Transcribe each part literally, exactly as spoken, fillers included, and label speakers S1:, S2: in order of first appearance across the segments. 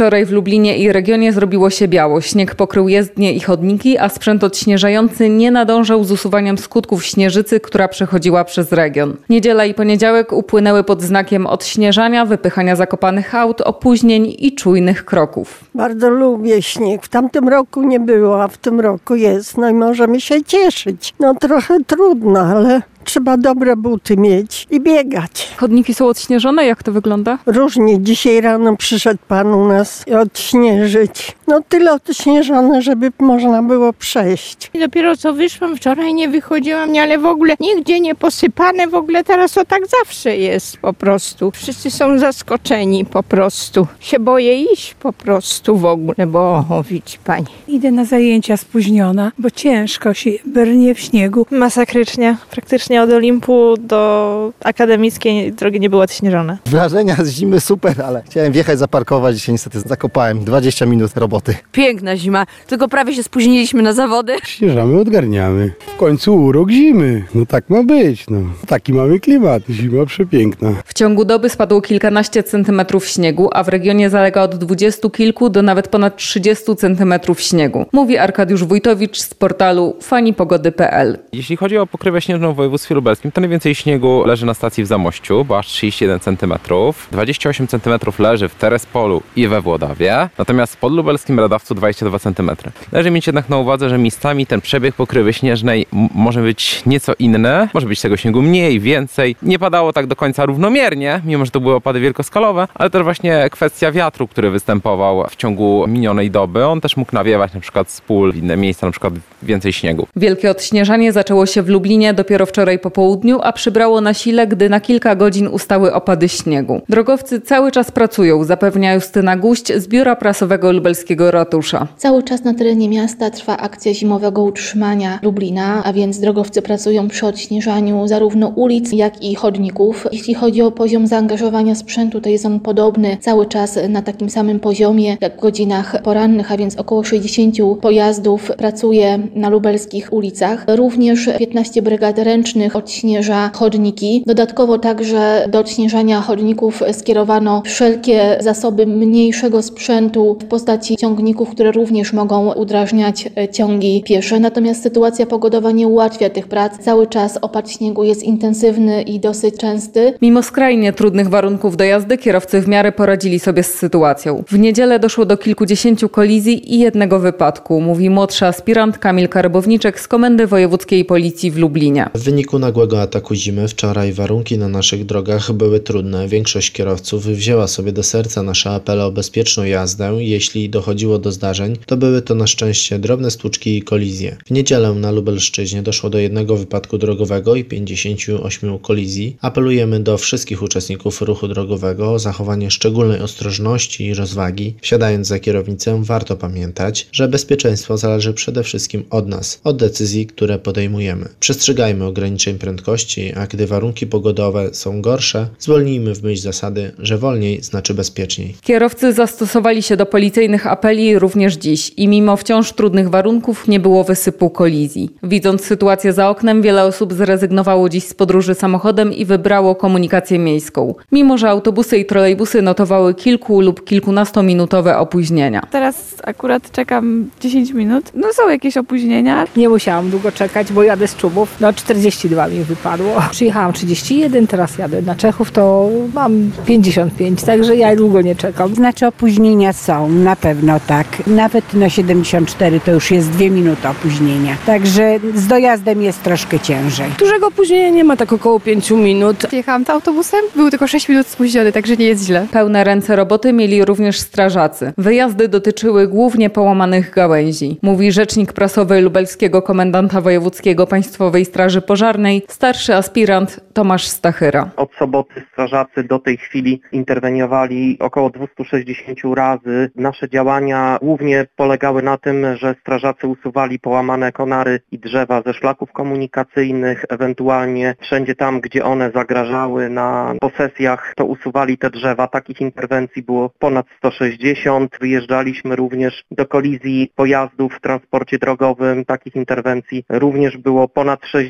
S1: Wczoraj w Lublinie i regionie zrobiło się biało. Śnieg pokrył jezdnie i chodniki, a sprzęt odśnieżający nie nadążał z usuwaniem skutków śnieżycy, która przechodziła przez region. Niedziela i poniedziałek upłynęły pod znakiem odśnieżania, wypychania zakopanych aut, opóźnień i czujnych kroków.
S2: Bardzo lubię śnieg. W tamtym roku nie było, a w tym roku jest. No i możemy się cieszyć. No trochę trudno, ale trzeba dobre buty mieć i biegać.
S1: Chodniki są odśnieżone? Jak to wygląda?
S2: Różnie. Dzisiaj rano przyszedł pan u nas odśnieżyć. No tyle odśnieżone, żeby można było przejść.
S3: I dopiero co wyszłam, wczoraj nie wychodziłam, nie, ale w ogóle nigdzie nie posypane, w ogóle teraz to tak zawsze jest po prostu. Wszyscy są zaskoczeni po prostu. Się boję iść po prostu w ogóle, bo o, widzi pani.
S4: Idę na zajęcia spóźniona, bo ciężko się brnie w śniegu.
S5: Masakrycznie. Praktycznie od Olimpu do akademickiej drogi nie były odśnieżone.
S6: Wrażenia z zimy super, ale chciałem wjechać, zaparkować i się niestety zakopałem. dwadzieścia minut roboty.
S7: Piękna zima, tylko prawie się spóźniliśmy na zawody.
S8: Śnieżamy, odgarniamy. W końcu urok zimy. No tak ma być. No. Taki mamy klimat. Zima przepiękna.
S1: W ciągu doby spadło kilkanaście centymetrów śniegu, a w regionie zalega od dwudziestu kilku do nawet ponad trzydziestu centymetrów śniegu. Mówi Arkadiusz Wójtowicz z portalu fani pogody kropka p l.
S9: Jeśli chodzi o pokrywę śnieżną w województwie lubelskim, to najwięcej śniegu leży na stacji w Zamościu, bo aż trzydzieści jeden centymetrów. dwadzieścia osiem centymetrów leży w Terespolu i we Włodawie. Natomiast w podlubelskim Radawcu dwadzieścia dwa centymetry. Należy mieć jednak na uwadze, że miejscami ten przebieg pokrywy śnieżnej m- może być nieco inny. Może być tego śniegu mniej, więcej. Nie padało tak do końca równomiernie, mimo że to były opady wielkoskalowe, ale też właśnie kwestia wiatru, który występował w ciągu minionej doby. On też mógł nawiewać na przykład z pól w inne miejsca, na przykład więcej śniegu.
S1: Wielkie odśnieżanie zaczęło się w Lublinie dopiero wczoraj po południu, a przybrało na sile, gdy na kilka godzin ustały opady śniegu. Drogowcy cały czas pracują, zapewnia Justyna Guść z Biura Prasowego Lubelskiego Ratusza.
S10: Cały czas na terenie miasta trwa akcja zimowego utrzymania Lublina, a więc drogowcy pracują przy odśnieżaniu zarówno ulic, jak i chodników. Jeśli chodzi o poziom zaangażowania sprzętu, to jest on podobny cały czas na takim samym poziomie jak w godzinach porannych, a więc około sześćdziesiąt pojazdów pracuje na lubelskich ulicach. Również piętnaście brygad ręcznych odśnieża chodniki. Dodatkowo także do odśnieżania chodników skierowano wszelkie zasoby mniejszego sprzętu w postaci ciągników, które również mogą udrażniać ciągi piesze. Natomiast sytuacja pogodowa nie ułatwia tych prac. Cały czas opad śniegu jest intensywny i dosyć częsty.
S1: Mimo skrajnie trudnych warunków do jazdy, kierowcy w miarę poradzili sobie z sytuacją. W niedzielę doszło do kilkudziesięciu kolizji i jednego wypadku, mówi młodszy aspirant Kamil Karybowniczek z Komendy Wojewódzkiej Policji w Lublinie.
S11: W wyniku nagłego ataku zimy wczoraj warunki na naszych drogach były trudne. Większość kierowców wzięła sobie do serca nasze apele o bezpieczną jazdę. Jeśli dochodziło do zdarzeń, to były to na szczęście drobne stłuczki i kolizje. W niedzielę na Lubelszczyźnie doszło do jednego wypadku drogowego i pięćdziesięciu ośmiu kolizji. Apelujemy do wszystkich uczestników ruchu drogowego o zachowanie szczególnej ostrożności i rozwagi. Wsiadając za kierownicę, warto pamiętać, że bezpieczeństwo zależy przede wszystkim od nas, od decyzji, które podejmujemy. Przestrzegajmy ograniczeń prędkości, a gdy warunki pogodowe są gorsze, zwolnijmy w myśl zasady, że wolniej znaczy bezpieczniej.
S1: Kierowcy zastosowali się do policyjnych apeli również dziś i mimo wciąż trudnych warunków nie było wysypu kolizji. Widząc sytuację za oknem, wiele osób zrezygnowało dziś z podróży samochodem i wybrało komunikację miejską. Mimo że autobusy i trolejbusy notowały kilku lub kilkunastominutowe opóźnienia.
S5: Teraz akurat czekam dziesięć minut. No są jakieś opóźnienia.
S4: Nie musiałam długo czekać, bo jadę z Czubów. No czterdzieści dwa mi wypadło. Przyjechałam trzydzieści jeden, teraz jadę na Czechów, to mam pięćdziesiąt pięć, także ja długo nie czekam.
S12: Znaczy opóźnienia są, na pewno tak. Nawet na siedemdziesiąt cztery to już jest dwie minuty opóźnienia. Także z dojazdem jest troszkę ciężej.
S13: Dużego opóźnienia nie ma, tak około pięciu minut.
S14: Jechałam to autobusem, był tylko sześć minut spóźniony, także nie jest źle.
S1: Pełne ręce roboty mieli również strażacy. Wyjazdy dotyczyły głównie połamanych gałęzi. Mówi rzecznik prasowy lubelskiego komendanta wojewódzkiego Państwowej Straży Pożarnej, starszy aspirant Tomasz Stachyra.
S15: Od soboty strażacy do tej chwili interweniowali około dwieście sześćdziesiąt razy. Nasze działania głównie polegały na tym, że strażacy usuwali połamane konary i drzewa ze szlaków komunikacyjnych, ewentualnie wszędzie tam, gdzie one zagrażały na posesjach, to usuwali te drzewa. Takich interwencji było ponad sto sześćdziesiąt. Wyjeżdżaliśmy również do kolizji pojazdów w transporcie drogowym. Takich interwencji również było ponad sześćdziesiąt.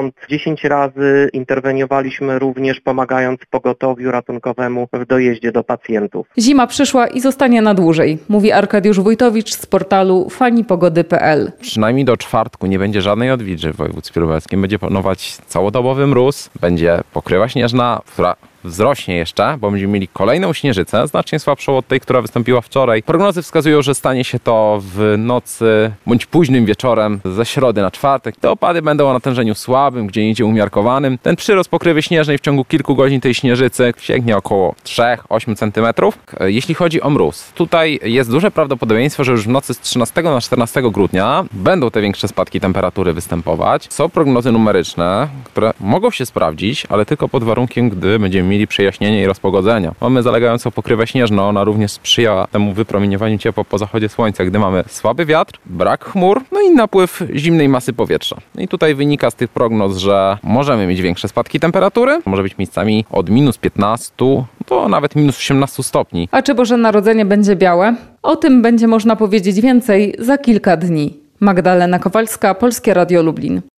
S15: dotąd dziesięć razy interweniowaliśmy również pomagając pogotowiu ratunkowemu w dojeździe do pacjentów.
S1: Zima przyszła i zostanie na dłużej, mówi Arkadiusz Wójtowicz z portalu fani pogody kropka p l.
S9: Przynajmniej do czwartku nie będzie żadnej odwilży w województwie lubelskim. Będzie panować całodobowy mróz, będzie pokrywa śnieżna, która wzrośnie jeszcze, bo będziemy mieli kolejną śnieżycę, znacznie słabszą od tej, która wystąpiła wczoraj. Prognozy wskazują, że stanie się to w nocy bądź późnym wieczorem ze środy na czwartek. Te opady będą o natężeniu słabym, gdzieniegdzie umiarkowanym. Ten przyrost pokrywy śnieżnej w ciągu kilku godzin tej śnieżycy sięgnie około trzy do ośmiu centymetrów. Jeśli chodzi o mróz, tutaj jest duże prawdopodobieństwo, że już w nocy z trzynastego na czternastego grudnia będą te większe spadki temperatury występować. Są prognozy numeryczne, które mogą się sprawdzić, ale tylko pod warunkiem, gdy będziemy mieli przejaśnienie i rozpogodzenia. Mamy zalegającą pokrywę śnieżną, ona również sprzyja temu wypromieniowaniu ciepła po zachodzie słońca, gdy mamy słaby wiatr, brak chmur, no i napływ zimnej masy powietrza. I tutaj wynika z tych prognoz, że możemy mieć większe spadki temperatury, może być miejscami od minus piętnastu do nawet minus osiemnastu stopni.
S1: A czy Boże Narodzenie będzie białe? O tym będzie można powiedzieć więcej za kilka dni. Magdalena Kowalska, Polskie Radio Lublin.